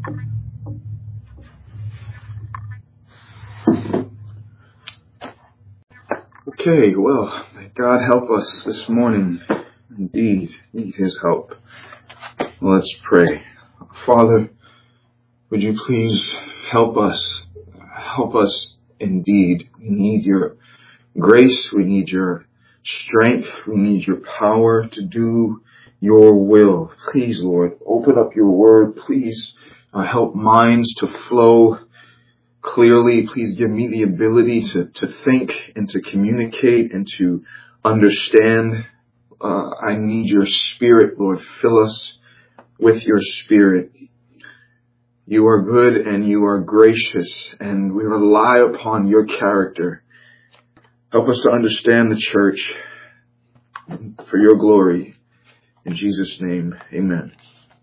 Okay, well, may God help us this morning. Indeed, need His help. Let's pray. Father, would you please help us? Help us indeed. We need your grace. We need your strength. We need your power to do your will. Please, Lord, open up your word. Please help minds to flow clearly. Please give me the ability to think and to communicate and to understand. I need your spirit, Lord. Fill us with your spirit. You are good and you are gracious, and we rely upon your character. Help us to understand the church for your glory. In Jesus' name, amen.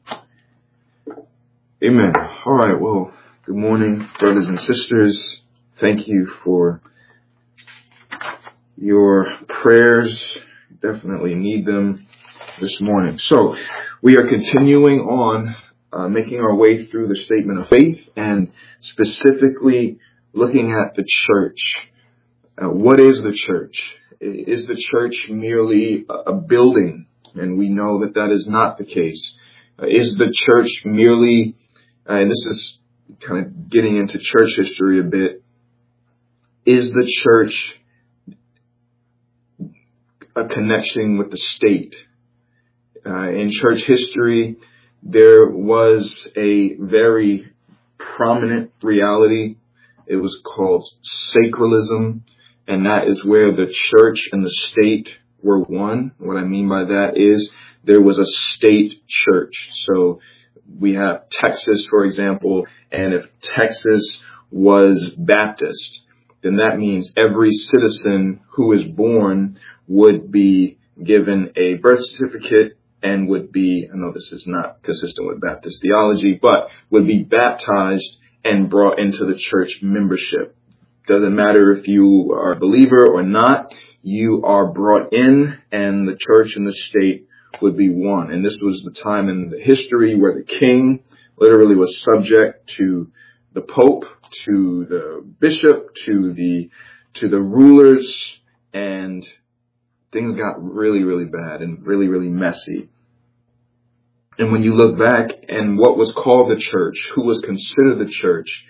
Amen. All right, well, good morning, brothers and sisters. Thank you for your prayers. Definitely need them this morning. So we are continuing on making our way through the statement of faith and specifically looking at the church. What is the church? Is the church merely a building? And we know that that is not the case. Is the church merely, and this is kind of getting into church history a bit, is the church a connection with the state? In church history, there was a very prominent reality. It was called sacralism, and that is where the church and the state were one. What I mean by that is there was a state church. So we have Texas, for example, and if Texas was Baptist, then that means every citizen who is born would be given a birth certificate and would be, I know this is not consistent with Baptist theology, but would be baptized and brought into the church membership. Doesn't matter if you are a believer or not, you are brought in, and the church and the state would be one. And this was the time in the history where the king literally was subject to the pope, to the bishop, to the rulers, and things got really, really bad and really, really messy. And when you look back and what was called the church, who was considered the church,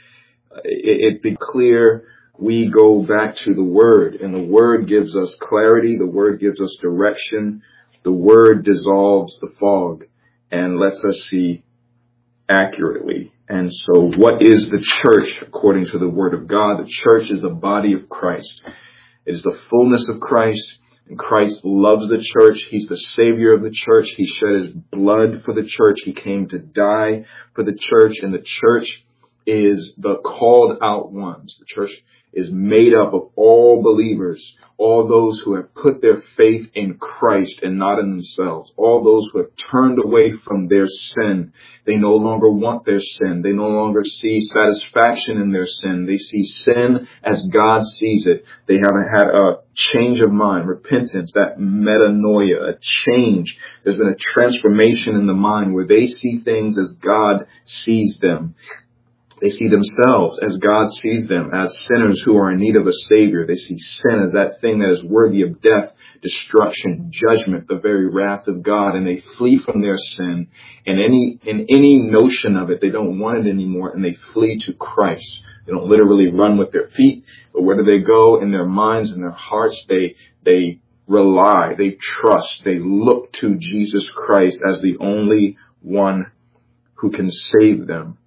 it be clear we go back to the Word, and the Word gives us clarity. The Word gives us direction. The Word dissolves the fog and lets us see accurately. And so what is the church according to the Word of God? The church is the body of Christ. It is the fullness of Christ. And Christ loves the church. He's the Savior of the church. He shed His blood for the church. He came to die for the church. And the church is the called out ones. The church is made up of all believers, all those who have put their faith in Christ and not in themselves, all those who have turned away from their sin. They no longer want their sin. They no longer see satisfaction in their sin. They see sin as God sees it. They haven't had a change of mind, repentance, that metanoia, a change. There's been a transformation in the mind where they see things as God sees them. They see themselves as God sees them, as sinners who are in need of a Savior. They see sin as that thing that is worthy of death, destruction, judgment, the very wrath of God, and they flee from their sin. And in any notion of it, they don't want it anymore, and they flee to Christ. They don't literally run with their feet, but where do they go? In their minds and their hearts, they rely, they trust, they look to Jesus Christ as the only one who can save them.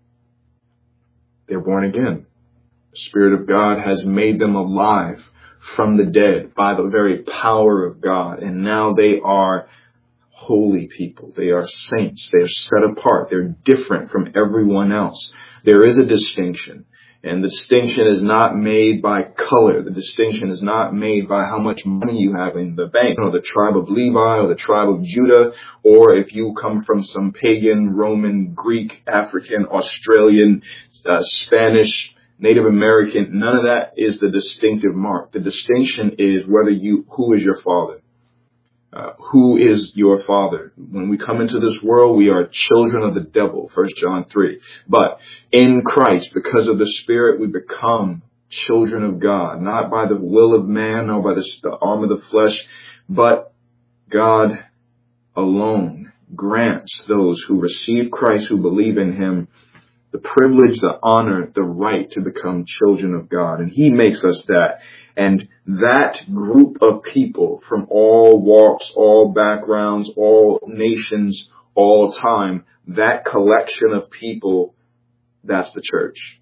They're born again. The Spirit of God has made them alive from the dead by the very power of God. And now they are holy people. They are saints. They are set apart. They're different from everyone else. There is a distinction. And the distinction is not made by color. The distinction is not made by how much money you have in the bank, or the tribe of Levi, or the tribe of Judah, or if you come from some pagan, Roman, Greek, African, Australian, Spanish, Native American. None of that is the distinctive mark. The distinction is who is your father? who is your father? When we come into this world, we are children of the devil, 1 John 3. But in Christ, because of the Spirit, we become children of God, not by the will of man, nor by the arm of the flesh, but God alone grants those who receive Christ, who believe in him, the privilege, the honor, the right to become children of God. And he makes us that. And that group of people from all walks, all backgrounds, all nations, all time, that collection of people, that's the church.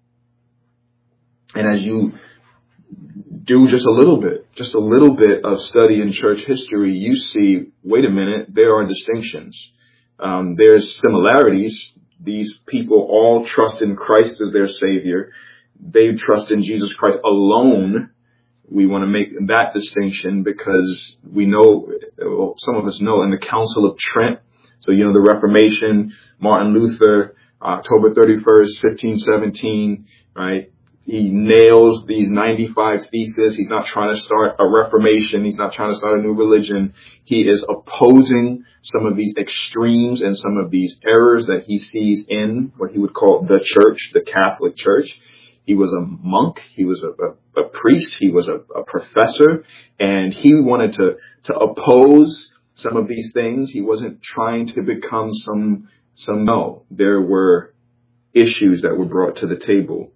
And as you do just a little bit of study in church history, you see, wait a minute, there are distinctions. There's similarities. These people all trust in Christ as their Savior. They trust in Jesus Christ alone. We want to make that distinction because we know, well, some of us know in the Council of Trent. So, the Reformation, Martin Luther, October 31st, 1517, right? He nails these 95 theses. He's not trying to start a reformation. He's not trying to start a new religion. He is opposing some of these extremes and some of these errors that he sees in what he would call the church, the Catholic Church. He was a monk. He was a priest. He was a professor, and he wanted to oppose some of these things. He wasn't trying to become no. There were issues that were brought to the table.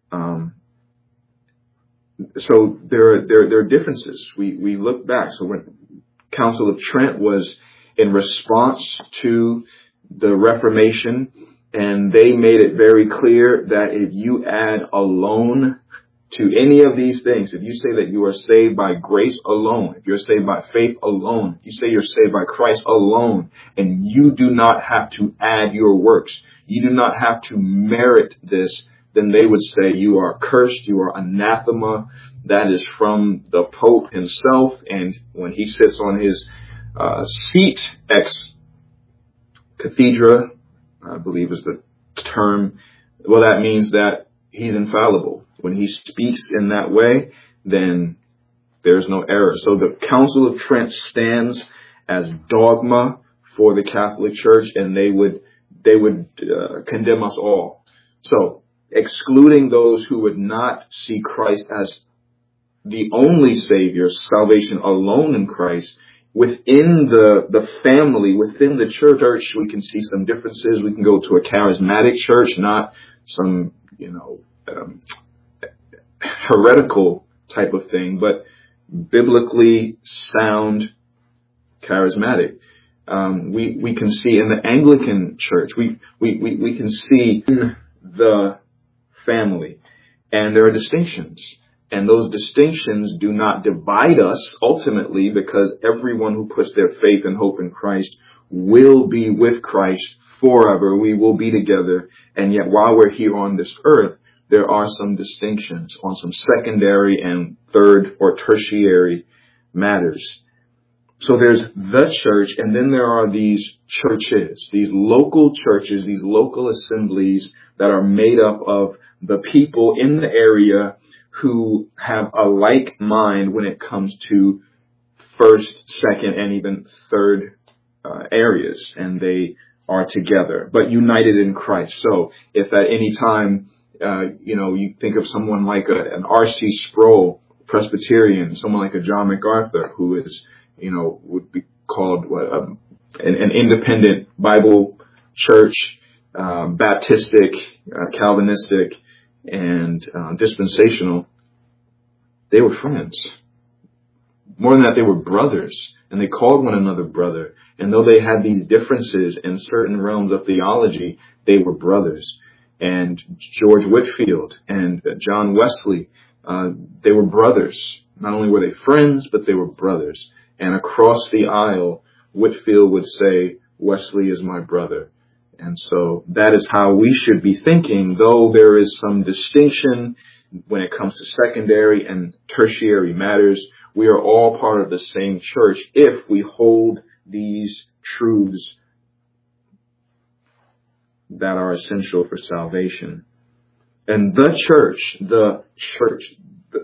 So there are differences. We look back. So when Council of Trent was in response to the Reformation, and they made it very clear that if you add alone to any of these things, if you say that you are saved by grace alone, if you're saved by faith alone, you say you're saved by Christ alone, and you do not have to add your works, you do not have to merit this, then they would say you are cursed, you are anathema. That is from the Pope himself. And when he sits on his seat ex cathedra, I believe is the term, well, that means that he's infallible. When he speaks in that way, then there's no error. So the Council of Trent stands as dogma for the Catholic Church, and they would condemn us all. So excluding those who would not see Christ as the only Savior, salvation alone in Christ, within the family, within the church, we can see some differences. We can go to a charismatic church, not some, heretical type of thing, but biblically sound charismatic. We can see in the Anglican church, we can see in the family, and there are distinctions. And those distinctions do not divide us ultimately, because everyone who puts their faith and hope in Christ will be with Christ forever. We will be together. And yet while we're here on this earth, there are some distinctions on some secondary and third or tertiary matters. So there's the church, and then there are these churches, these local churches, these local assemblies that are made up of the people in the area who have a like mind when it comes to first, second, and even third areas, and they are together, but united in Christ. So if at any time, you think of someone like an R.C. Sproul, Presbyterian, someone like a John MacArthur, who is, would be called an independent Bible church, Baptistic, Calvinistic, and dispensational, they were friends. More than that, they were brothers, and they called one another brother. And though they had these differences in certain realms of theology, they were brothers. And George Whitefield and John Wesley, they were brothers. Not only were they friends, but they were brothers. And across the aisle, Whitefield would say, "Wesley is my brother." And so that is how we should be thinking, though there is some distinction when it comes to secondary and tertiary matters. We are all part of the same church if we hold these truths that are essential for salvation. And the church,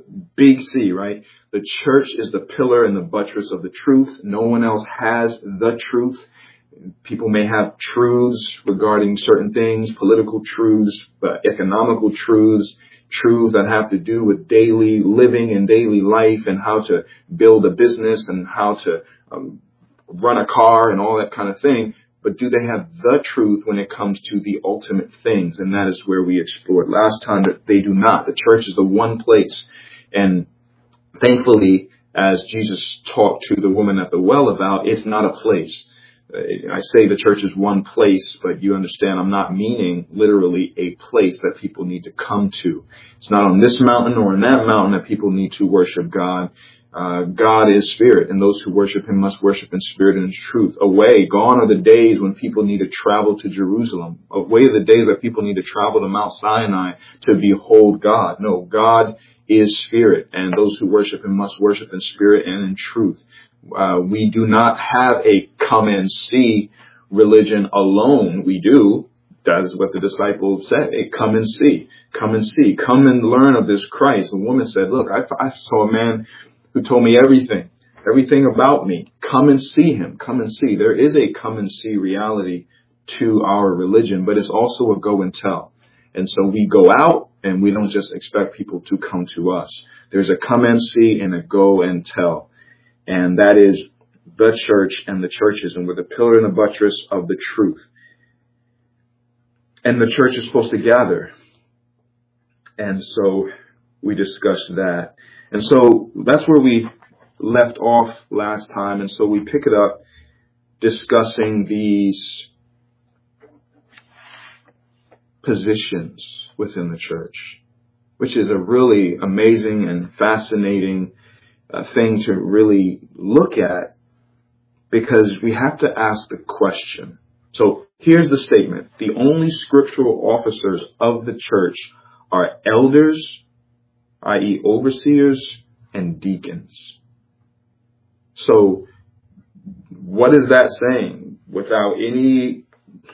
big C, right? The church is the pillar and the buttress of the truth. No one else has the truth. People may have truths regarding certain things, political truths, economical truths, truths that have to do with daily living and daily life and how to build a business and how to run a car and all that kind of thing. But do they have the truth when it comes to the ultimate things? And that is where we explored last time that they do not. The church is the one place. And thankfully, as Jesus talked to the woman at the well about, it's not a place. I say the church is one place, but you understand I'm not meaning literally a place that people need to come to. It's not on this mountain or in that mountain that people need to worship God. God is spirit, and those who worship him must worship in spirit and in truth. Gone are the days when people need to travel to Jerusalem. Away are the days that people need to travel to Mount Sinai to behold God. No, God is spirit, and those who worship him must worship in spirit and in truth. We do not have a come and see religion alone. We do. That is what the disciples said. Hey, come and see. Come and see. Come and learn of this Christ. The woman said, look, I saw a man who told me everything about me. Come and see him. Come and see. There is a come and see reality to our religion, but it's also a go and tell. And so we go out and we don't just expect people to come to us. There's a come and see and a go and tell. And that is the church and the churches. And we're the pillar and the buttress of the truth. And the church is supposed to gather. And so we discussed that. And so that's where we left off last time. And so we pick it up discussing these positions within the church, which is a really amazing and fascinating thing to really look at, because we have to ask the question. So here's the statement. The only scriptural officers of the church are elders, i.e. overseers, and deacons. So what is that saying? Without any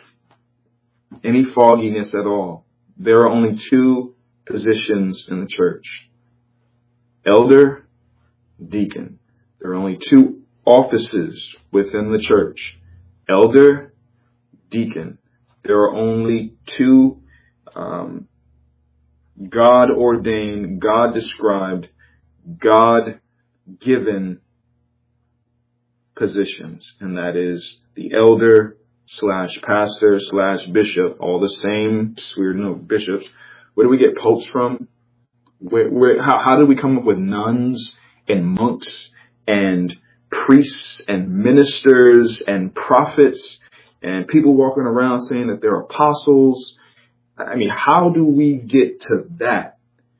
fogginess at all, there are only two positions in the church. Elder, deacon. There are only two offices within the church. Elder, deacon. There are only two God-ordained, God-described, God-given positions. And that is the elder / pastor / bishop, all the same. We're no bishops. Where do we get popes from? How did we come up with nuns and monks and priests and ministers and prophets and people walking around saying that they're apostles? I mean, how do we get to that?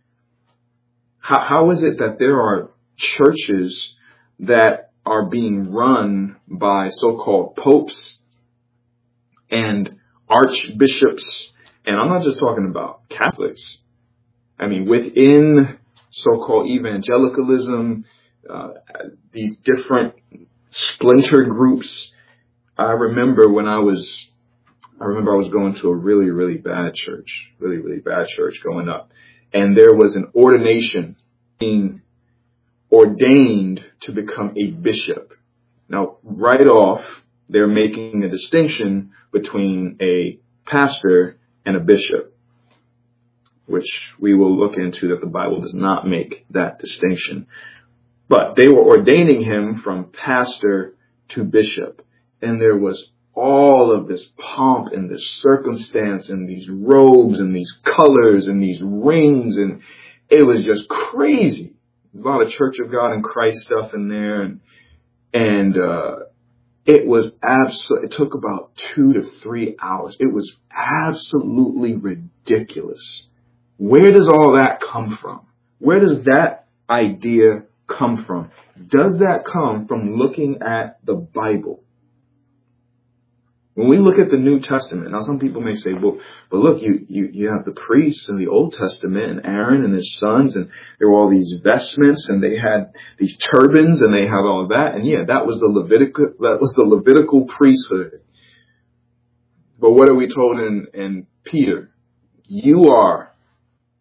How is it that there are churches that are being run by so-called popes and archbishops? And I'm not just talking about Catholics. I mean, within so-called evangelicalism, these different splinter groups. I remember I was going to a really, really bad church growing up. And there was an ordination being ordained to become a bishop. Now, right off, they're making a distinction between a pastor and a bishop, which we will look into, that the Bible does not make that distinction. But they were ordaining him from pastor to bishop. And there was all of this pomp and this circumstance and these robes and these colors and these rings. And it was just crazy. A lot of Church of God in Christ stuff in there. And it was it took about 2 to 3 hours. It was absolutely ridiculous. Where does all that come from? Where does that idea come from? Does that come from looking at the Bible? When we look at the New Testament, now some people may say, well, but look, you have the priests in the Old Testament and Aaron and his sons, and there were all these vestments and they had these turbans and they had all that. And yeah, that was the Levitical priesthood. But what are we told in Peter? You are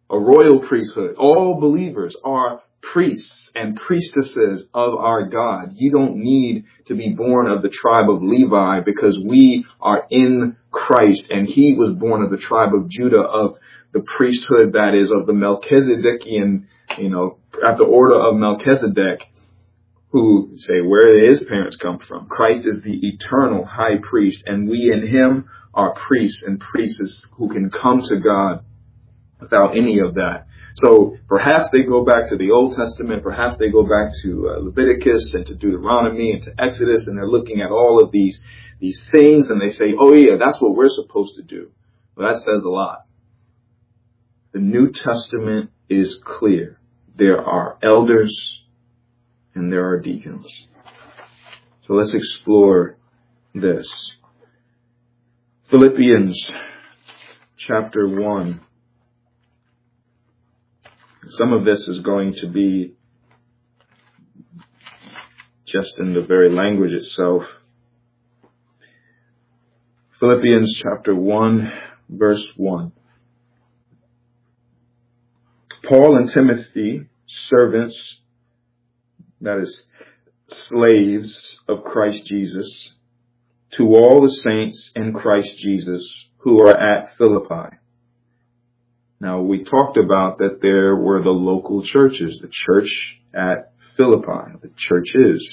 a royal priesthood. All believers are priests and priestesses of our God. You don't need to be born of the tribe of Levi, because we are in Christ, and he was born of the tribe of Judah, of the priesthood that is of the Melchizedekian, at the order of Melchizedek, who say where his parents come from. Christ is the eternal high priest, and we in him are priests and priestesses who can come to God without any of that. So perhaps they go back to the Old Testament, perhaps they go back to Leviticus and to Deuteronomy and to Exodus, and they're looking at all of these things, and they say, oh yeah, that's what we're supposed to do. Well, that says a lot. The New Testament is clear. There are elders and there are deacons. So let's explore this. Philippians chapter 1. Some of this is going to be just in the very language itself. Philippians chapter 1, verse 1. Paul and Timothy, servants, that is, slaves of Christ Jesus, to all the saints in Christ Jesus who are at Philippi. Now, we talked about that there were the local churches, the church at Philippi, the churches,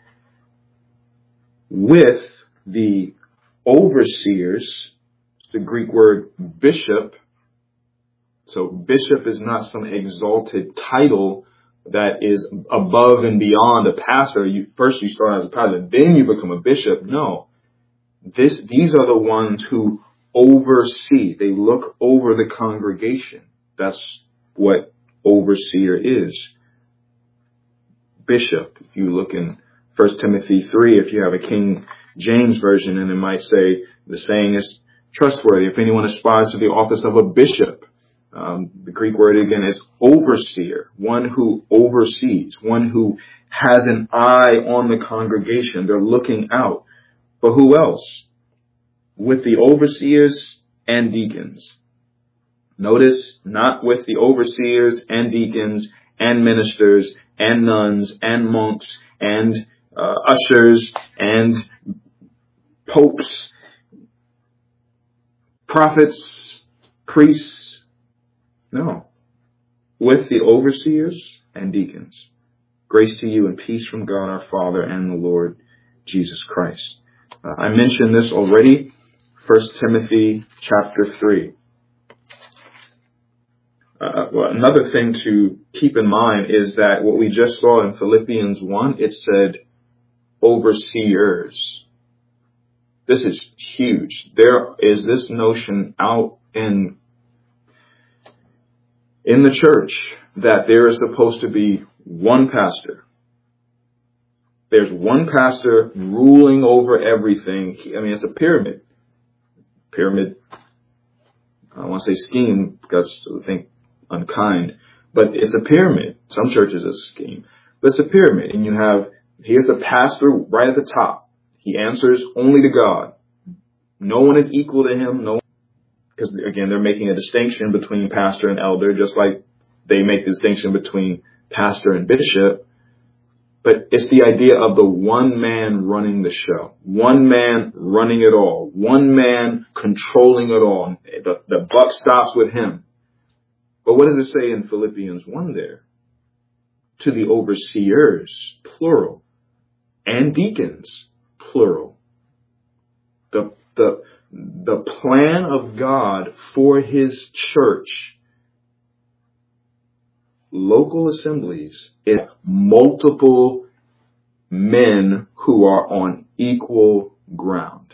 with the overseers, the Greek word bishop. So bishop is not some exalted title that is above and beyond a pastor. First you start as a pastor, then you become a bishop. No. These are the ones who oversee. They look over the congregation. That's what overseer is. Bishop. If you look in 1 Timothy 3, if you have a King James version, and it might say the saying is trustworthy. If anyone aspires to the office of a bishop, the Greek word again is overseer, one who oversees, one who has an eye on the congregation. They're looking out. But who else? With the overseers and deacons. Notice, not with the overseers and deacons and ministers and nuns and monks and ushers and popes, prophets, priests. No. With the overseers and deacons. Grace to you and peace from God our Father and the Lord Jesus Christ. I mentioned this already. 1 Timothy chapter 3. Another thing to keep in mind is that what we just saw in Philippians 1, it said overseers. This is huge. There is this notion out in the church that there is supposed to be one pastor. There's one pastor ruling over everything. I mean, it's a pyramid. Pyramid, I don't want to say scheme because I think unkind, but it's a pyramid. Some churches it's a scheme, but it's a pyramid. And here's the pastor right at the top. He answers only to God. No one is equal to him. No one, because again, they're making a distinction between pastor and elder, just like they make the distinction between pastor and bishop. But it's the idea of the one man running the show, one man running it all, one man controlling it all. The buck stops with him. But what does it say in Philippians 1 there? To the overseers, plural, and deacons, plural. The plan of God for his church, local assemblies, is multiple men who are on equal ground.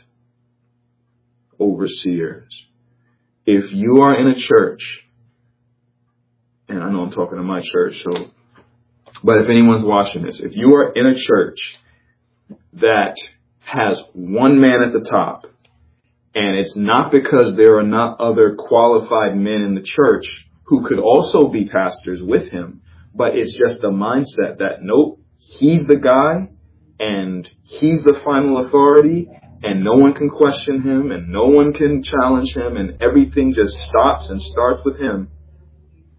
Overseers. If you are in a church, and I know I'm talking to my church, but if anyone's watching this, if you are in a church that has one man at the top, and it's not because there are not other qualified men in the church who could also be pastors with him, but it's just a mindset that, nope, he's the guy and he's the final authority and no one can question him and no one can challenge him and everything just stops and starts with him.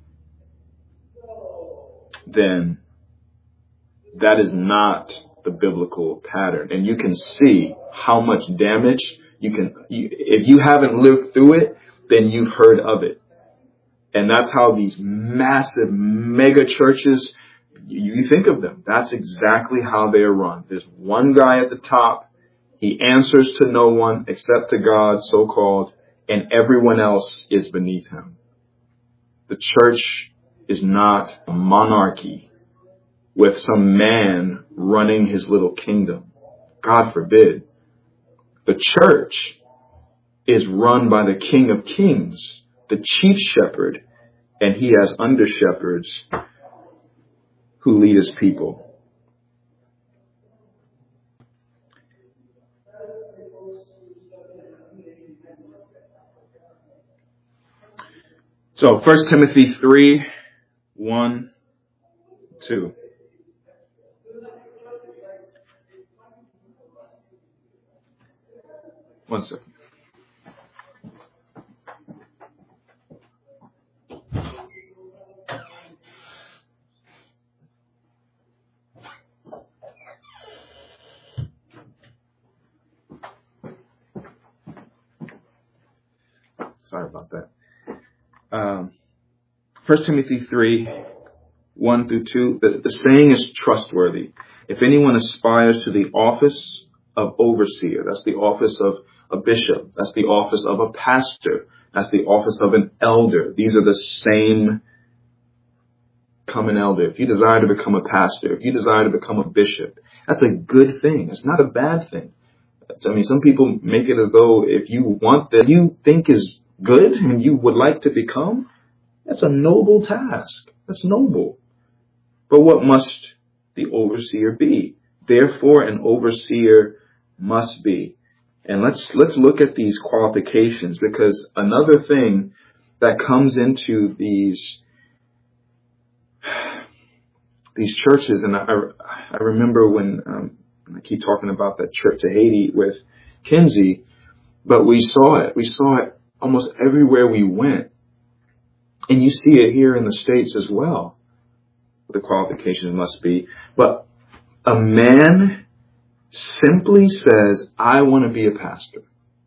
then that is not the biblical pattern. And you can see how much damage if you haven't lived through it, then you've heard of it. And that's how these massive mega churches, you think of them. That's exactly how they are run. There's one guy at the top. He answers to no one except to God, so-called, and everyone else is beneath him. The church is not a monarchy with some man running his little kingdom. God forbid. The church is run by the King of Kings, the chief shepherd, and he has under shepherds who lead his people. So 1 Timothy 3, 1, 2. One second. Sorry about that. 1 Timothy 3, 1 through 2. The saying is trustworthy. If anyone aspires to the office of overseer, that's the office of a bishop, that's the office of a pastor, that's the office of an elder. These are the same. Become an elder. If you desire to become a pastor, if you desire to become a bishop, that's a good thing. It's not a bad thing. I mean, some people make it as though if you want that you think is good and you would like to become, that's a noble task. That's noble. But what must the overseer be? Therefore, an overseer must be. And let's look at these qualifications, because another thing that comes into these churches, and I remember when I keep talking about that trip to Haiti with Kinsey, but we saw it. We saw it almost everywhere we went. And you see it here in the States as well. The qualifications must be. But a man simply says, I want to be a pastor.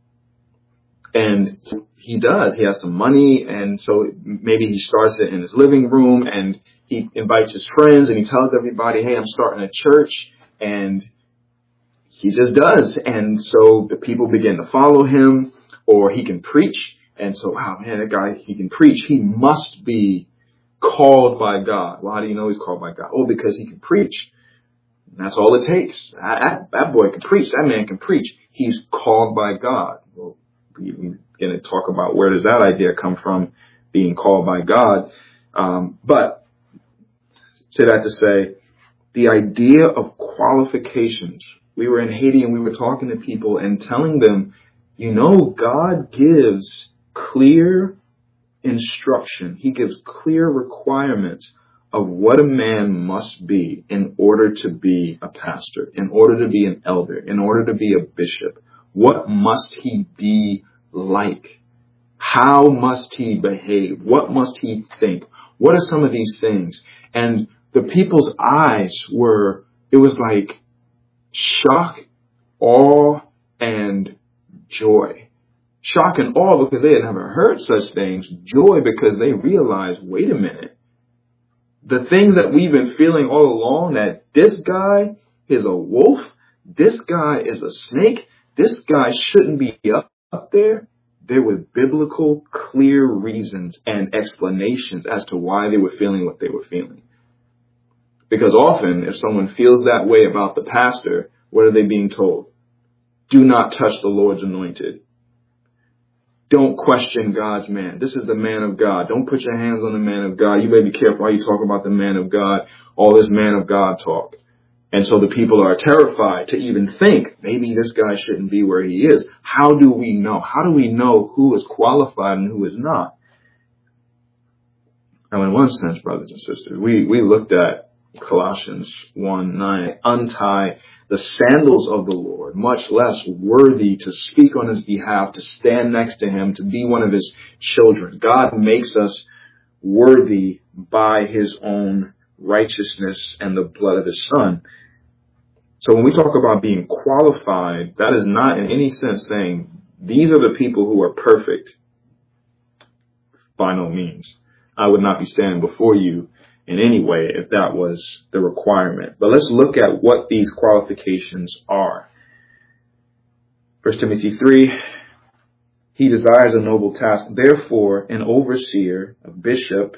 And he does. He has some money. And so maybe he starts it in his living room and he invites his friends and he tells everybody, hey, I'm starting a church. And he just does. And so the people begin to follow him, or he can preach. And so, wow, man, that guy, he can preach. He must be called by God. Well, how do you know he's called by God? Oh, because he can preach. And that's all it takes. That boy can preach. That man can preach. He's called by God. Well, we're going to talk about where does that idea come from, being called by God. But say that to say, the idea of qualifications. We were in Haiti and we were talking to people and telling them, you know, God gives clear instruction. He gives clear requirements of what a man must be in order to be a pastor, in order to be an elder, in order to be a bishop. What must he be like? How must he behave? What must he think? What are some of these things? And the people's eyes it was like shock, awe, and joy. Shock and awe because they had never heard such things. Joy because they realized, wait a minute. The thing that we've been feeling all along, that this guy is a wolf, this guy is a snake, this guy shouldn't be up there. There were biblical, clear reasons and explanations as to why they were feeling what they were feeling. Because often, if someone feels that way about the pastor, what are they being told? Do not touch the Lord's anointed. Don't question God's man. This is the man of God. Don't put your hands on the man of God. You better be careful how you talk about the man of God, all this man of God talk. And so the people are terrified to even think, maybe this guy shouldn't be where he is. How do we know? How do we know who is qualified and who is not? Now, in one sense, brothers and sisters, we looked at Colossians 1:9, untie the sandals of the Lord, much less worthy to speak on his behalf, to stand next to him, to be one of his children. God makes us worthy by his own righteousness and the blood of his Son. So when we talk about being qualified, that is not in any sense saying these are the people who are perfect. By no means. I would not be standing before you in any way if that was the requirement. But let's look at what these qualifications are. 1 Timothy 3, he desires a noble task. Therefore, an overseer, a bishop,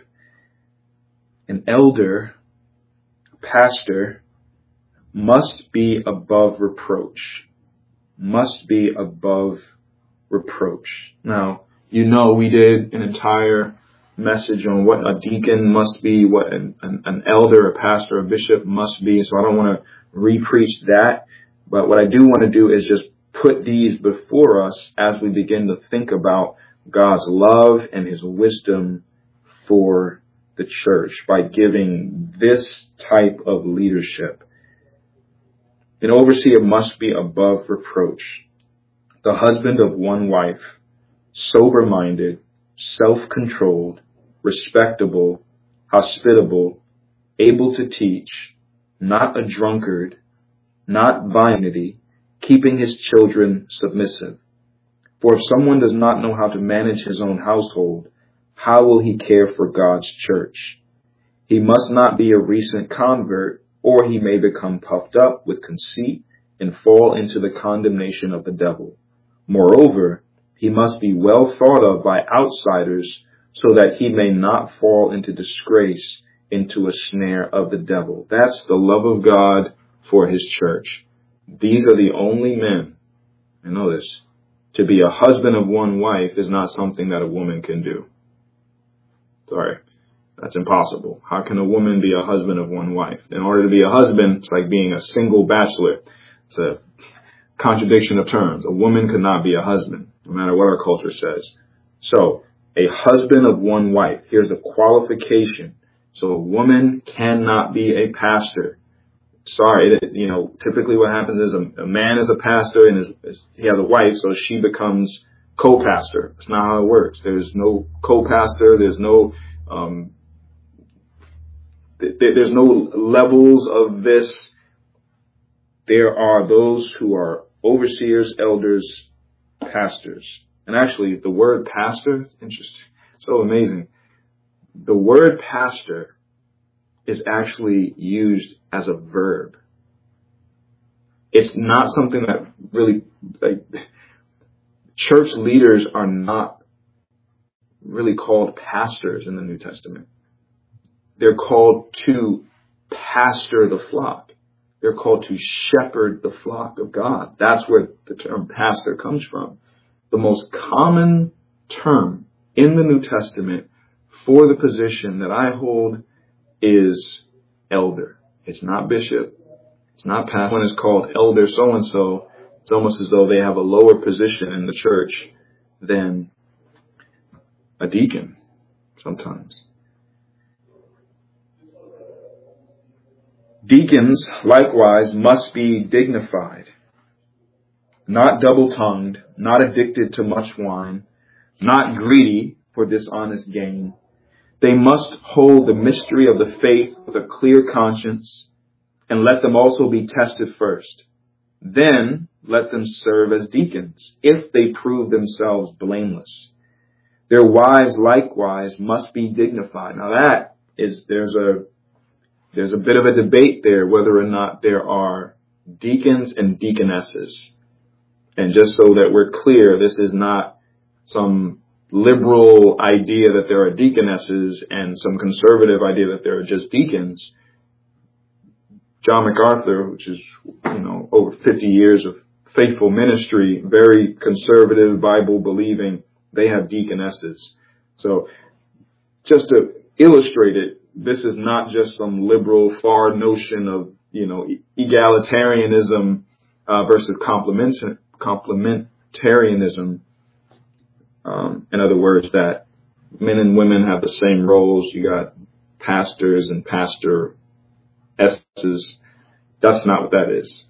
an elder, a pastor, must be above reproach. Must be above reproach. Now, you know, we did an entire message on what a deacon must be, what an elder, a pastor, a bishop must be. So I don't want to re-preach that. But what I do want to do is just put these before us as we begin to think about God's love and his wisdom for the church by giving this type of leadership. An overseer must be above reproach, the husband of one wife, sober-minded, self-controlled, respectable, hospitable, able to teach, not a drunkard, not vanity, keeping his children submissive. For if someone does not know how to manage his own household, how will he care for God's church? He must not be a recent convert, or he may become puffed up with conceit and fall into the condemnation of the devil. Moreover, he must be well thought of by outsiders so that he may not fall into disgrace, into a snare of the devil. That's the love of God for his church. These are the only men, I know this, to be a husband of one wife is not something that a woman can do. Sorry, that's impossible. How can a woman be a husband of one wife? In order to be a husband, it's like being a single bachelor. It's a contradiction of terms. A woman could not be a husband, no matter what our culture says. So, a husband of one wife. Here's the qualification. So a woman cannot be a pastor. Sorry, typically what happens is a man is a pastor and he has a wife, so she becomes co-pastor. That's not how it works. There's no co-pastor. There's no levels of this. There are those who are overseers, elders, pastors. And actually, the word pastor, interesting, so amazing. The word pastor is actually used as a verb. It's not something that really, church leaders are not really called pastors in the New Testament. They're called to pastor the flock. They're called to shepherd the flock of God. That's where the term pastor comes from. The most common term in the New Testament for the position that I hold is elder. It's not bishop. It's not pastor. One is called elder so-and-so. It's almost as though they have a lower position in the church than a deacon sometimes. Deacons, likewise, must be dignified, not double-tongued, not addicted to much wine, not greedy for dishonest gain. They must hold the mystery of the faith with a clear conscience, and let them also be tested first. Then let them serve as deacons, if they prove themselves blameless. Their wives likewise must be dignified. Now there's a bit of a debate there whether or not there are deacons and deaconesses. And just so that we're clear, this is not some liberal idea that there are deaconesses and some conservative idea that there are just deacons. John MacArthur, which is, over 50 years of faithful ministry, very conservative, Bible believing, they have deaconesses. So just to illustrate it, this is not just some liberal far notion of, egalitarianism versus complementarianism. In other words, that men and women have the same roles. You got pastors and pastoresses. That's not what that is.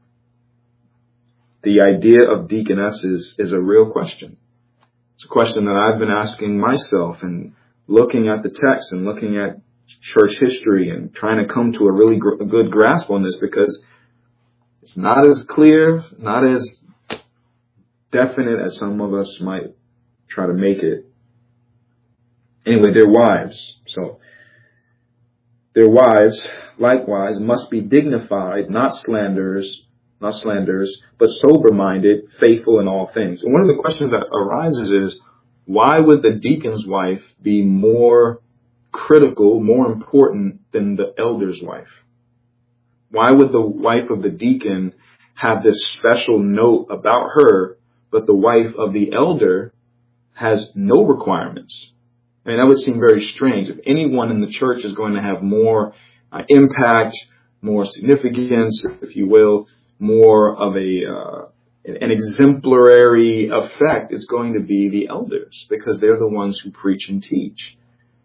The idea of deaconesses is a real question. It's a question that I've been asking myself and looking at the text and looking at church history and trying to come to a really a good grasp on this, because it's not as clear, not as definite as some of us might try to make it. Anyway, their wives. So their wives likewise must be dignified, not slanderers, but sober-minded, faithful in all things. And one of the questions that arises is, why would the deacon's wife be more critical, more important than the elder's wife? Why would the wife of the deacon have this special note about her, but the wife of the elder has no requirements? I mean, that would seem very strange. If anyone in the church is going to have more impact, more significance, if you will, more of an exemplary effect, it's going to be the elders, because they're the ones who preach and teach.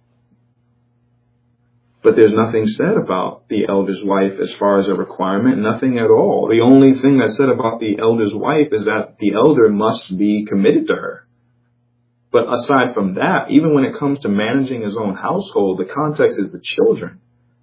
But there's nothing said about the elder's wife as far as a requirement, nothing at all. The only thing that's said about the elder's wife is that the elder must be committed to her. But aside from that, even when it comes to managing his own household, the context is the children.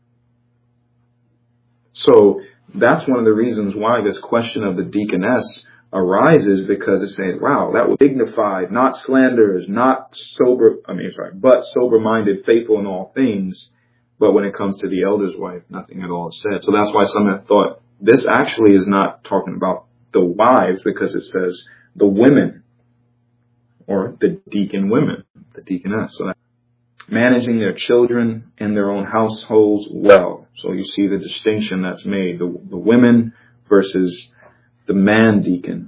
So that's one of the reasons why this question of the deaconess arises, because it's saying, wow, that was dignified, not slanderers, but sober-minded, faithful in all things. But when it comes to the elder's wife, nothing at all is said. So that's why some have thought this actually is not talking about the wives, because it says the women, or the deacon women, the deaconess. So managing their children and their own households well. So you see the distinction that's made, the women versus the man deacon.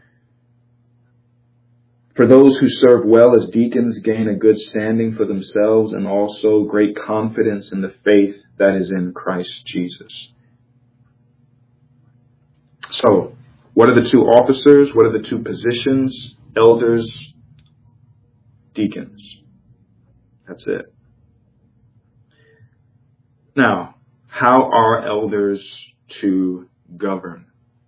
For those who serve well as deacons gain a good standing for themselves, and also great confidence in the faith that is in Christ Jesus. So, what are the two officers? What are the two positions? Elders, deacons. That's it. Now, how are elders to govern?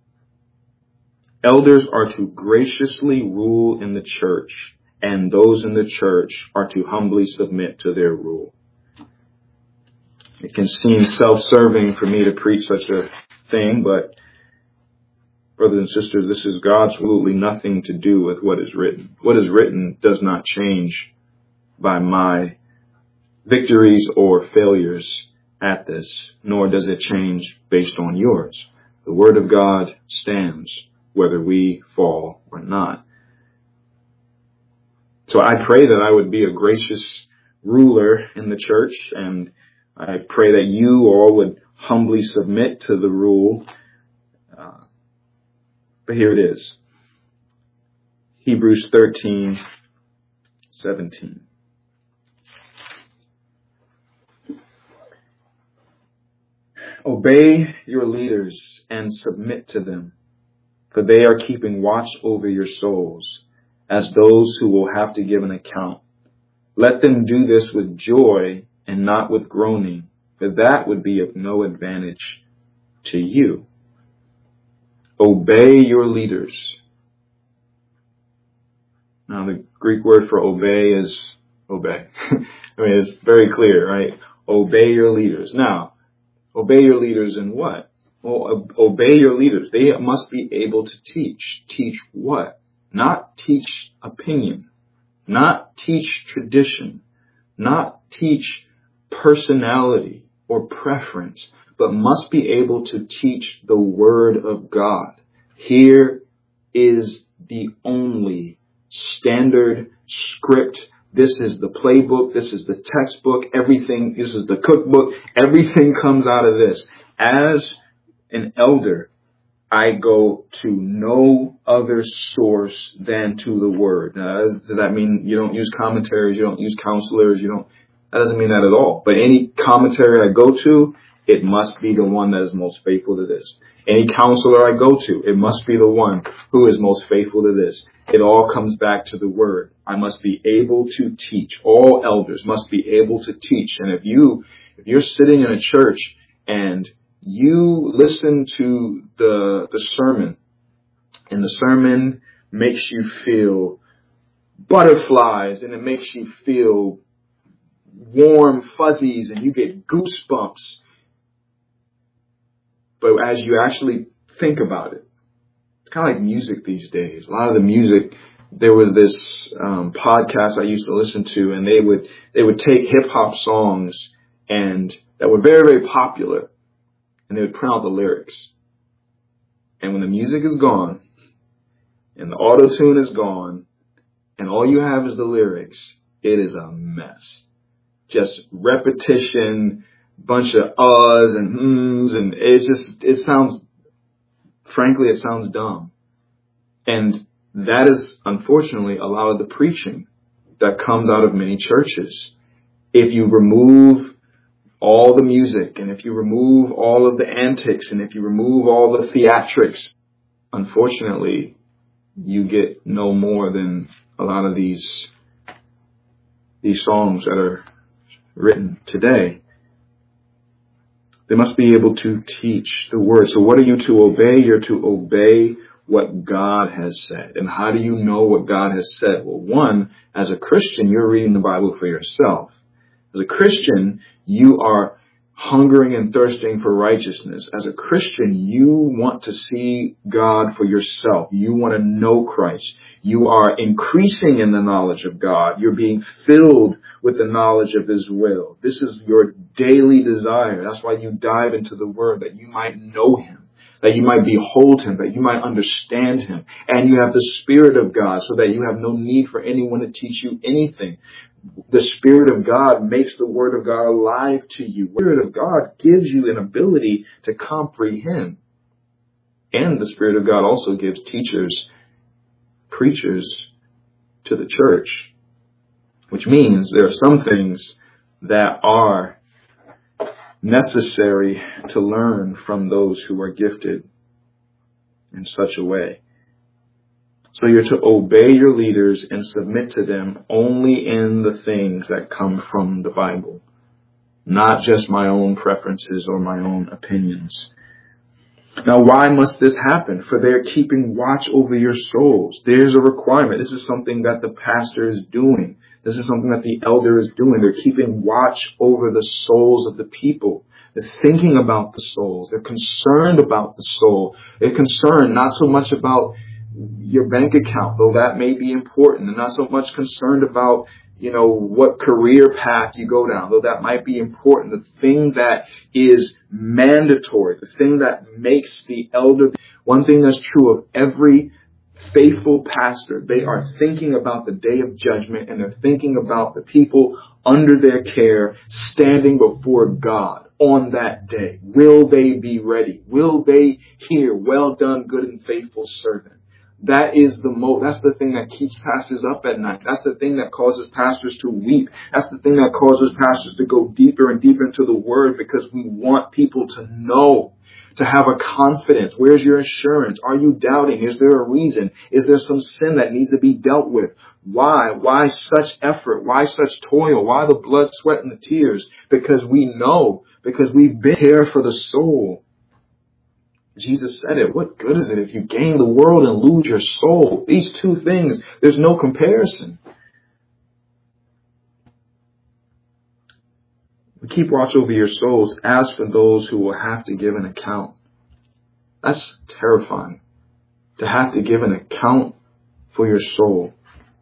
Elders are to graciously rule in the church, and those in the church are to humbly submit to their rule. It can seem self-serving for me to preach such a thing, but brothers and sisters, this has got absolutely nothing to do with what is written. What is written does not change by my victories or failures at this, nor does it change based on yours. The Word of God stands, whether we fall or not. So I pray that I would be a gracious ruler in the church, and I pray that you all would humbly submit to the rule. But here it is. Hebrews 13:17. Obey your leaders and submit to them, for they are keeping watch over your souls, as those who will have to give an account. Let them do this with joy and not with groaning, for that would be of no advantage to you. Obey your leaders. Now, the Greek word for obey is obey. I mean, it's very clear, right? Obey your leaders. Now, obey your leaders in what? Well, obey your leaders. They must be able to teach. Teach what? Not teach opinion. Not teach tradition. Not teach personality or preference, but must be able to teach the Word of God. Here is the only standard script. This is the playbook. This is the textbook. Everything, this is the cookbook. Everything comes out of this. As an elder, I go to no other source than to the Word. Now, does that mean you don't use commentaries, you don't use counselors, that doesn't mean that at all. But any commentary I go to, it must be the one that is most faithful to this. Any counselor I go to, it must be the one who is most faithful to this. It all comes back to the Word. I must be able to teach. All elders must be able to teach. And if you're sitting in a church and you listen to the sermon, and the sermon makes you feel butterflies, and it makes you feel warm fuzzies and you get goosebumps. But as you actually think about it, it's kind of like music these days. A lot of the music, there was this podcast I used to listen to, and they would take hip hop songs and that were very, very popular, and they would print out the lyrics. And when the music is gone and the auto tune is gone and all you have is the lyrics, it is a mess. Just repetition, bunch of uhs and hmms, and it sounds dumb. And that is, unfortunately, a lot of the preaching that comes out of many churches. If you remove all the music, and if you remove all of the antics, and if you remove all the theatrics, unfortunately, you get no more than a lot of these songs that are written today. They must be able to teach the word. So what are you to obey? You're to obey what God has said. And how do you know what God has said? Well, one, as a Christian, you're reading the Bible for yourself. As a Christian, you are hungering and thirsting for righteousness. As a Christian, you want to see God for yourself. You want to know Christ. You are increasing in the knowledge of God. You're being filled with the knowledge of His will. This is your daily desire. That's why you dive into the Word, that you might know Him, that you might behold Him, that you might understand Him. And you have the Spirit of God so that you have no need for anyone to teach you anything. The Spirit of God makes the Word of God alive to you. The Spirit of God gives you an ability to comprehend. And the Spirit of God also gives teachers, preachers to the church. Which means there are some things that are necessary to learn from those who are gifted in such a way. So you're to obey your leaders and submit to them only in the things that come from the Bible, not just my own preferences or my own opinions. Now, why must this happen? For they're keeping watch over your souls. There's a requirement. This is something that the pastor is doing. This is something that the elder is doing. They're keeping watch over the souls of the people. They're thinking about the souls. They're concerned about the soul. They're concerned not so much about your bank account, though that may be important, and not so much concerned about, what career path you go down, though that might be important. The thing that is mandatory, the thing that makes the elder, one thing that's true of every faithful pastor, they are thinking about the day of judgment, and they're thinking about the people under their care standing before God on that day. Will they be ready? Will they hear, "Well done, good and faithful servant"? That's the thing that keeps pastors up at night. That's the thing that causes pastors to weep. That's the thing that causes pastors to go deeper and deeper into the Word, because we want people to know, to have a confidence. Where's your assurance? Are you doubting? Is there a reason? Is there some sin that needs to be dealt with? Why? Why such effort? Why such toil? Why the blood, sweat, and the tears? Because we know, because we've been here for the soul. Jesus said it. What good is it if you gain the world and lose your soul? These two things, there's no comparison. We keep watch over your souls as for those who will have to give an account. That's terrifying. To have to give an account for your soul.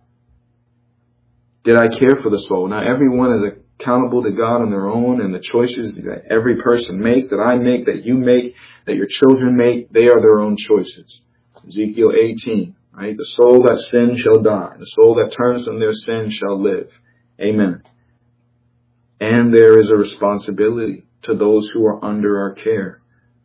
Did I care for the soul? Now everyone is accountable to God on their own, and the choices that every person makes, that I make, that you make, that your children make, they are their own choices. Ezekiel 18, right? The soul that sins shall die. The soul that turns from their sin shall live. Amen. And there is a responsibility to those who are under our care.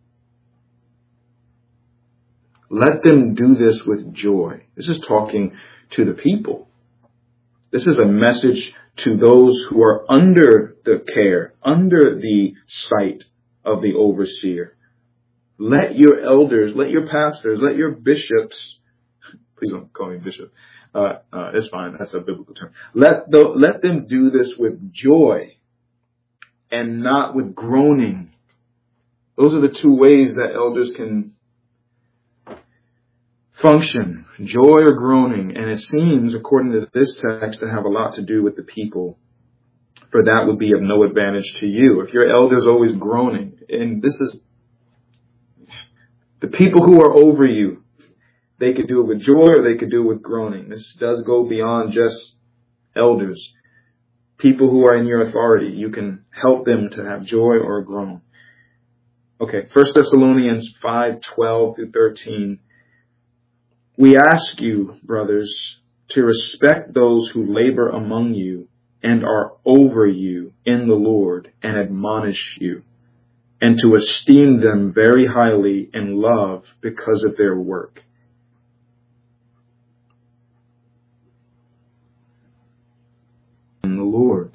Let them do this with joy. This is talking to the people. This is a message to those who are under the care, under the sight of the overseer. Let your elders, let your pastors, let your bishops, please don't call me bishop. It's fine. That's a biblical term. Let them do this with joy and not with groaning. Those are the two ways that elders can function, joy or groaning. And it seems, according to this text, to have a lot to do with the people. for that would be of no advantage to you. If your elder is always groaning, and this is the people who are over you, they could do it with joy or they could do it with groaning. This does go beyond just elders. People who are in your authority, you can help them to have joy or a groan. Okay, 1 Thessalonians 5:12 through 13. We ask you, brothers, to respect those who labor among you and are over you in the Lord and admonish you, and to esteem them very highly in love because of their work. In the Lord.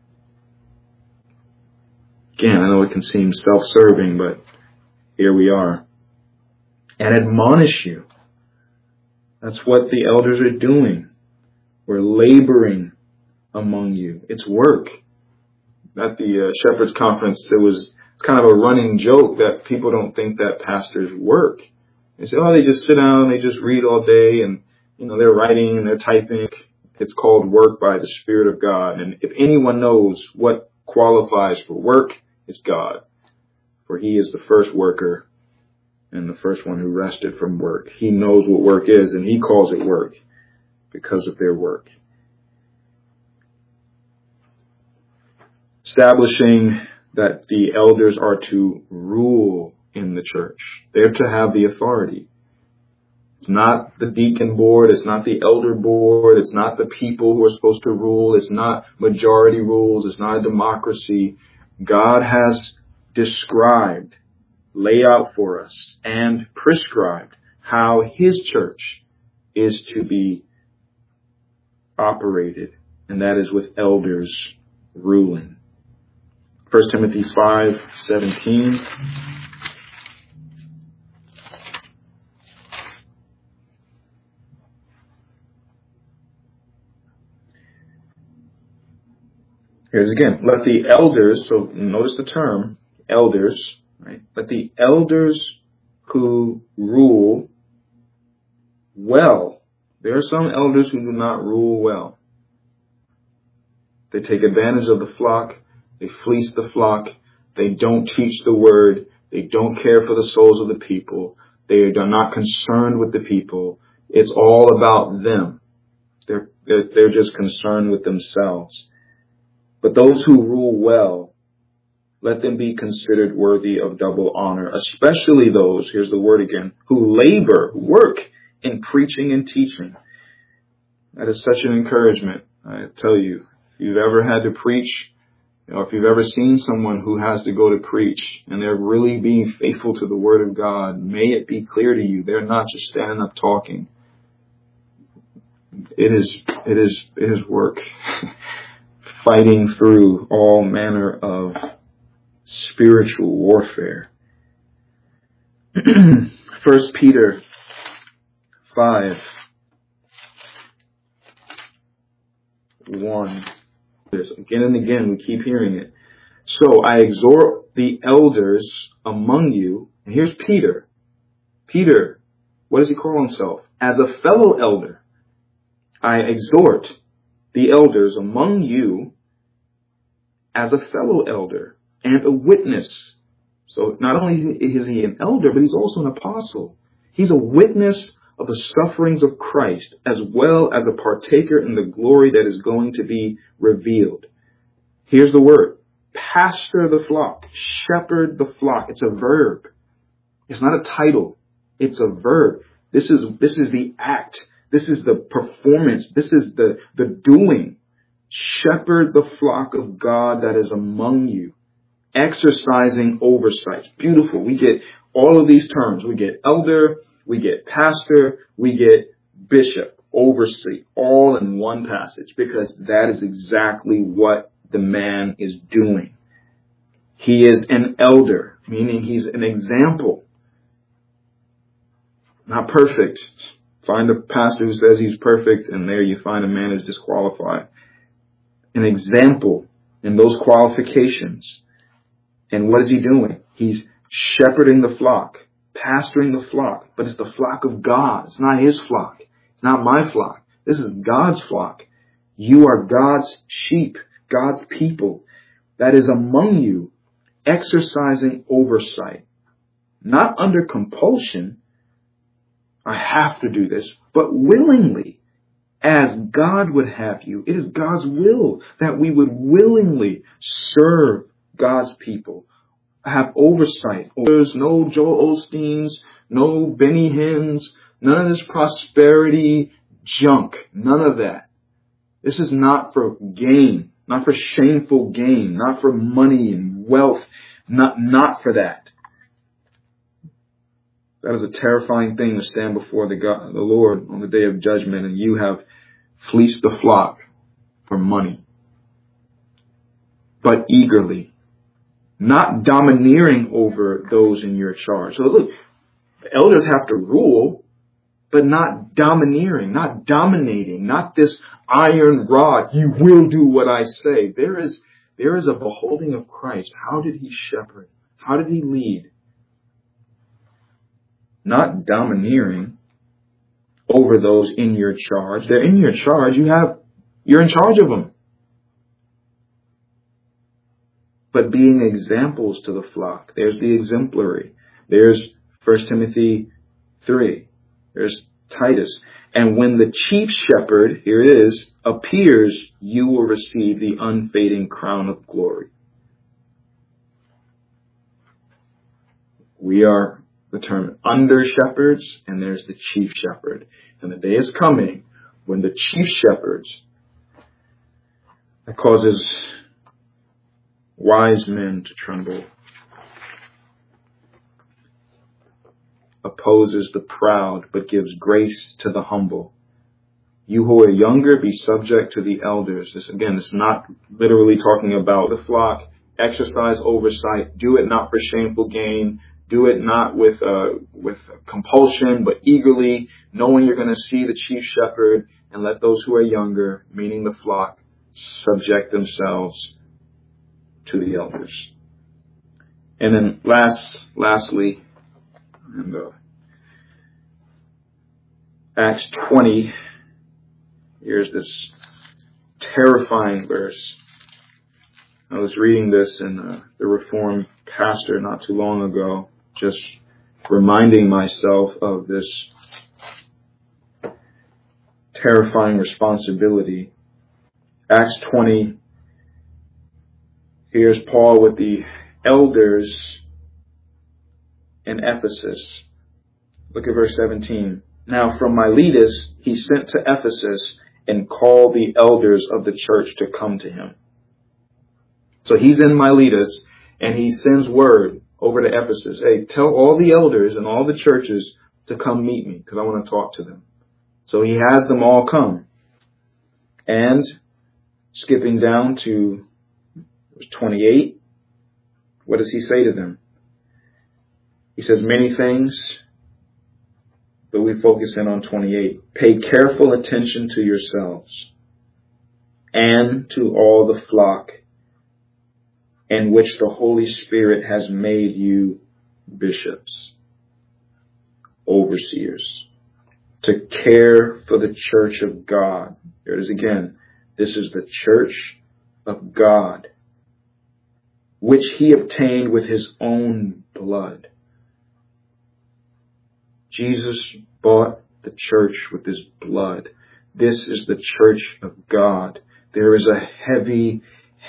Again, I know it can seem self-serving, but here we are. And admonish you. That's what the elders are doing. We're laboring among you. It's work. At the Shepherd's Conference, it's kind of a running joke that people don't think that pastors work. They say, oh, they just sit down, they just read all day, and they're writing and they're typing. It's called work by the Spirit of God. And if anyone knows what qualifies for work, it's God. For he is the first worker and the first one who rested from work. He knows what work is, and he calls it work because of their work. Establishing that the elders are to rule in the church. They're to have the authority. It's not the deacon board. It's not the elder board. It's not the people who are supposed to rule. It's not majority rules. It's not a democracy. God has described, laid out for us, and prescribed how his church is to be operated, and that is with elders ruling. 1 Timothy 5:17. Here's again. Let the elders, so notice the term, elders, right? Let the elders who rule well. There are some elders who do not rule well. They take advantage of the flock. They fleece the flock. They don't teach the word. They don't care for the souls of the people. They are not concerned with the people. It's all about them. They're just concerned with themselves. But those who rule well, let them be considered worthy of double honor, especially those, here's the word again, who labor, work in preaching and teaching. That is such an encouragement. I tell you, if you've ever had to preach, if you've ever seen someone who has to go to preach and they're really being faithful to the word of God, may it be clear to you, they're not just standing up talking. It is work. Fighting through all manner of spiritual warfare. 1 Peter 5:1. Again and again, we keep hearing it. So I exhort the elders among you. And here's Peter. Peter, what does he call himself? As a fellow elder, I exhort the elders among you as a fellow elder and a witness. So not only is he an elder, but he's also an apostle. He's a witness of the sufferings of Christ, as well as a partaker in the glory that is going to be revealed. Here's the word. Pastor the flock. Shepherd the flock. It's a verb. It's not a title. It's a verb. This is the act. This is the performance. This is the doing. Shepherd the flock of God that is among you. Exercising oversight. Beautiful. We get all of these terms. We get elder, we get pastor, we get bishop, overseer, all in one passage, because that is exactly what the man is doing. He is an elder, meaning he's an example. Not perfect. Find a pastor who says he's perfect, and there you find a man who's disqualified. An example in those qualifications. And what is he doing? He's shepherding the flock, pastoring the flock, but it's the flock of God. It's not his flock. It's not my flock. This is God's flock. You are God's sheep. God's people that is among you, exercising oversight, not under compulsion. I have to do this, but willingly, as God would have you. It is God's will that we would willingly serve God's people, have oversight. There's no Joel Osteens, no Benny Hinn's, none of this prosperity junk, none of that. This is not for gain, not for shameful gain, not for money and wealth, not for that. That is a terrifying thing to stand before the Lord on the day of judgment and you have fleeced the flock for money. But eagerly, not domineering over those in your charge. So look, the elders have to rule, but not domineering, not dominating, not this iron rod. You will do what I say. There is a beholding of Christ. How did he shepherd? How did he lead? Not domineering over those in your charge. They're in your charge. You're in charge of them. But being examples to the flock. There's the exemplary. There's 1 Timothy 3. There's Titus. And when the chief shepherd, here it is, appears, you will receive the unfading crown of glory. We are the term under shepherds, and there's the chief shepherd. And the day is coming when the chief shepherds, that causes wise men to tremble, opposes the proud, but gives grace to the humble. You who are younger, be subject to the elders. This is not literally talking about the flock. Exercise oversight. Do it not for shameful gain. Do it not with compulsion, but eagerly, knowing you're going to see the chief shepherd, and let those who are younger, meaning the flock, subject themselves to the elders. And then lastly, and Acts 20, here's this terrifying verse. I was reading this in the Reformed Pastor not too long ago, just reminding myself of this terrifying responsibility. Acts 20, here's Paul with the elders in Ephesus. Look at verse 17. Now from Miletus he sent to Ephesus and called the elders of the church to come to him. So he's in Miletus and he sends word over to Ephesus. Hey, tell all the elders and all the churches to come meet me because I want to talk to them. So he has them all come. And skipping down to verse 28, what does he say to them? He says many things, but we focus in on 28. Pay careful attention to yourselves and to all the flock in which the Holy Spirit has made you bishops, overseers, to care for the church of God. There it is again. This is the church of God, which he obtained with his own blood. Jesus bought the church with his blood. This is the church of God. There is a heavy,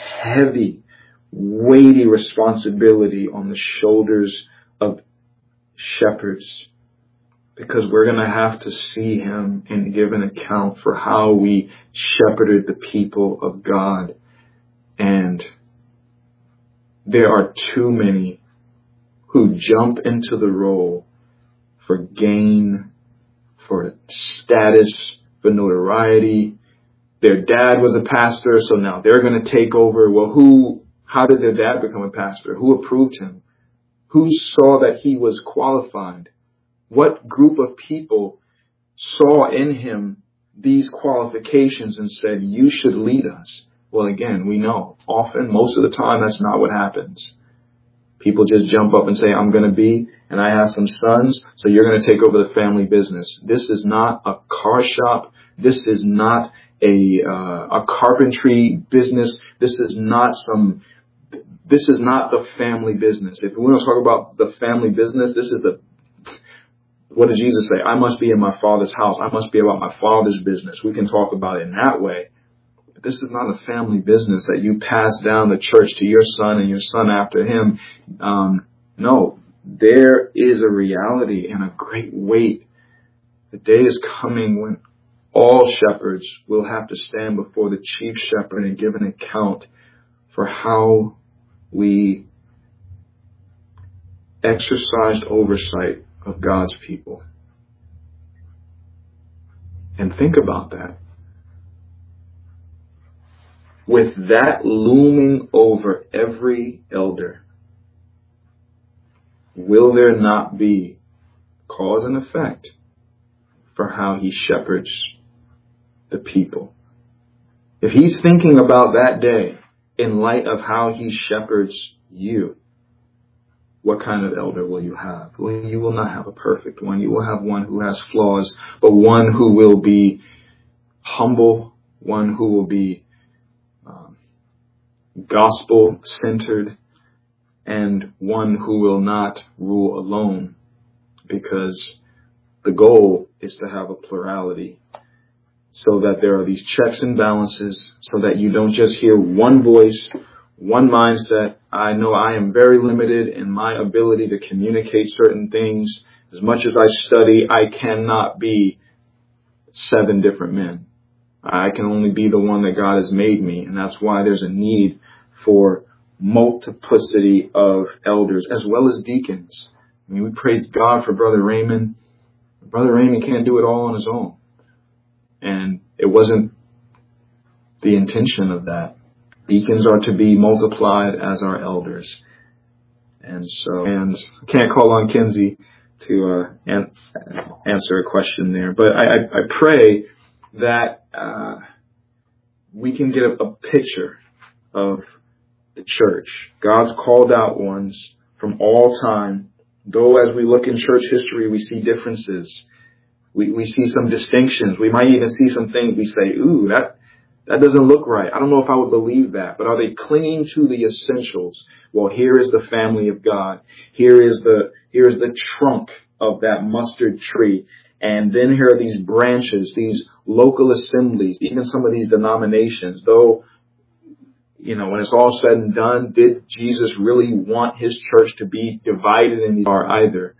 weighty responsibility on the shoulders of shepherds, because we're going to have to see him and give an account for how we shepherded the people of God. And there are too many who jump into the role for gain, for status, for notoriety. Their dad was a pastor, so now they're going to take over. Well, how did their dad become a pastor? Who approved him? Who saw that he was qualified? What group of people saw in him these qualifications and said, you should lead us? Well, again, we know often, most of the time, that's not what happens. People just jump up and say, I'm going to be, and I have some sons, so you're going to take over the family business. This is not a car shop. This is not a carpentry business. This is not the family business. If we want to talk about the family business, what did Jesus say? I must be in my Father's house. I must be about my Father's business. We can talk about it in that way. But this is not a family business that you pass down the church to your son and your son after him. No, there is a reality and a great weight. The day is coming when all shepherds will have to stand before the chief shepherd and give an account for how we exercised oversight of God's people. And think about that. With that looming over every elder, will there not be cause and effect for how he shepherds the people? If he's thinking about that day in light of how he shepherds you, what kind of elder will you have? Well, you will not have a perfect one. You will have one who has flaws, but one who will be humble, one who will be gospel-centered, and one who will not rule alone, because the goal is to have a plurality so that there are these checks and balances, so that you don't just hear one voice, one mindset. I know I am very limited in my ability to communicate certain things. As much as I study, I cannot be 7 different men. I can only be the one that God has made me. And that's why there's a need for multiplicity of elders as well as deacons. I mean, we praise God for Brother Raymond. Brother Raymond can't do it all on his own. And it wasn't the intention of that. Deacons are to be multiplied as our elders. And I can't call on Kinsey to answer a question there. But I pray that we can get a picture of the church. God's called out ones from all time. Though as we look in church history, we see differences. We see some distinctions. We might even see some things we say, ooh, that doesn't look right. I don't know if I would believe that. But are they clinging to the essentials? Well, here is the family of God. Here is the trunk of that mustard tree. And then here are these branches, these local assemblies, even some of these denominations. Though, when it's all said and done, did Jesus really want his church to be divided in these either?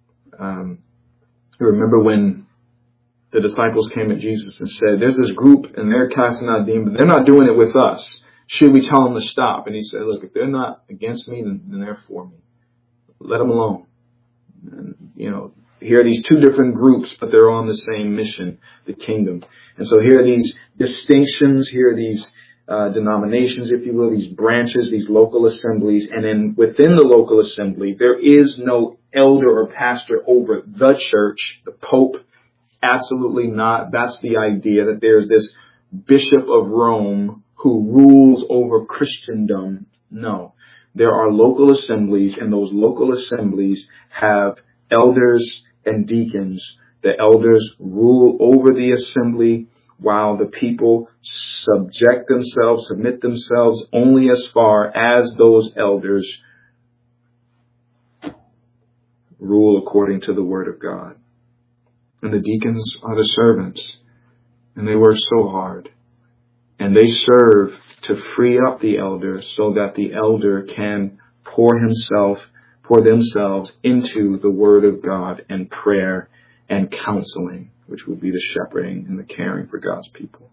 Remember when the disciples came at Jesus and said, there's this group and they're casting out demons, but they're not doing it with us. Should we tell them to stop? And he said, look, if they're not against me, then they're for me. Let them alone. And, here are these 2 different groups, but they're on the same mission, the kingdom. And so here are these distinctions, here are these denominations, if you will, these branches, these local assemblies. And then within the local assembly, there is no elder or pastor over the church, the Pope. Absolutely not. That's the idea, that there's this Bishop of Rome who rules over Christendom. No. There are local assemblies, and those local assemblies have elders and deacons. The elders rule over the assembly while the people submit themselves only as far as those elders rule according to the word of God. And the deacons are the servants, and they work so hard, and they serve to free up the elder so that the elder can pour themselves into the word of God and prayer and counseling, which would be the shepherding and the caring for God's people.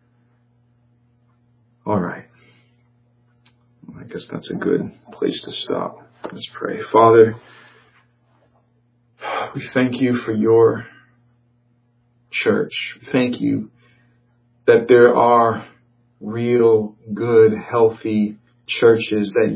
All right. I guess that's a good place to stop. Let's pray. Father, we thank you for your church. Thank you that there are real, good, healthy churches that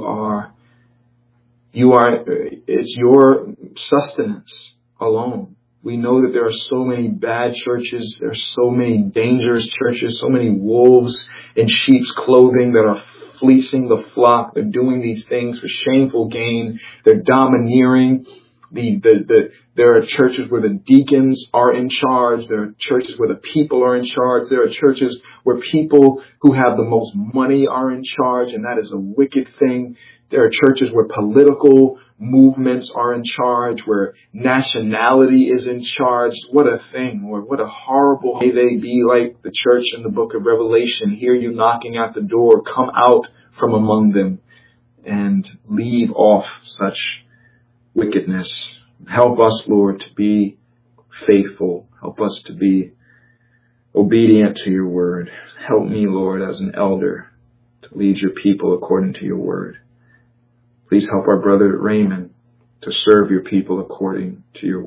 it's your sustenance alone. We know that there are so many bad churches. There are so many dangerous churches, so many wolves in sheep's clothing that are fleecing the flock. They're doing these things for shameful gain. They're domineering There are churches where the deacons are in charge. There are churches where the people are in charge. There are churches where people who have the most money are in charge, and that is a wicked thing. There are churches where political movements are in charge, where nationality is in charge. What a thing, Lord. What a horrible. May they be like the church in the book of Revelation. Hear you knocking at the door. Come out from among them and leave off such wickedness. Help us, Lord, to be faithful. Help us to be obedient to your word. Help me, Lord, as an elder to lead your people according to your word. Please help our brother Raymond to serve your people according to your word.